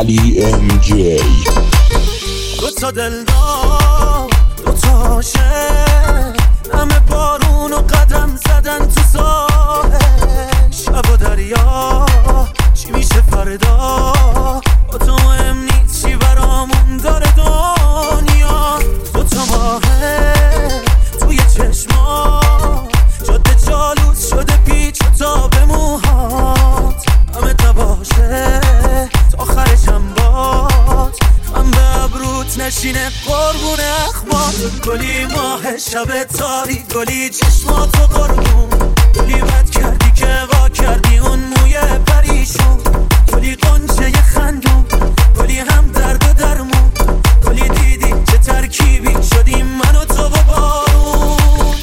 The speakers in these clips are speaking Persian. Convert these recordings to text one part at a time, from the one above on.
علی ام جی. دو تا دلدار دو تا عاشق، همه بارون و قدم زدن تو ساحل. شب و دریا چی میشه فردا، با تو مهم نیست چی برامون داره دنیا. دو تا ماهه توی چشما، جاده جالوس شده پیچ و تا به موهات. همه نباشه تا آخرش هم باد، هم به ابروت نشینه قربون اخمات. گلی ماه شب تاری، گلی چشماتو قربون، گلی بد کردی که وا کردی اون موی پریشون. گلی قنچه خندون، گلی هم درد و درمون، گلی دیدی چه ترکیبی شدیم من و تو و بارون.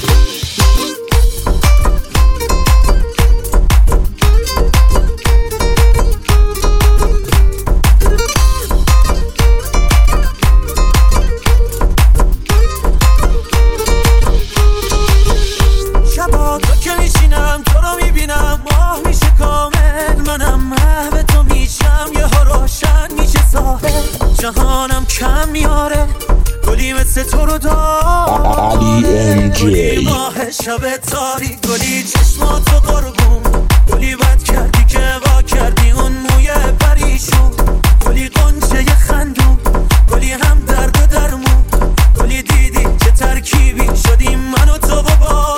شبا تو که میشینم تو رو میبینم، ماه میشه کامل، منم محو تو میشم، یه ها روشن میشه ساحل. جهانم کم میاره گلی مثل تو رو دار. علی ام گلی جی. ماه شب تاری، گلی چشماتو قربون، گلی بد کردی که وا کردی اون موی پریشون. گلی قنچه خندون، گلی هم درد و درمون، گلی دیدی چه ترکیبی شدیم من و تو و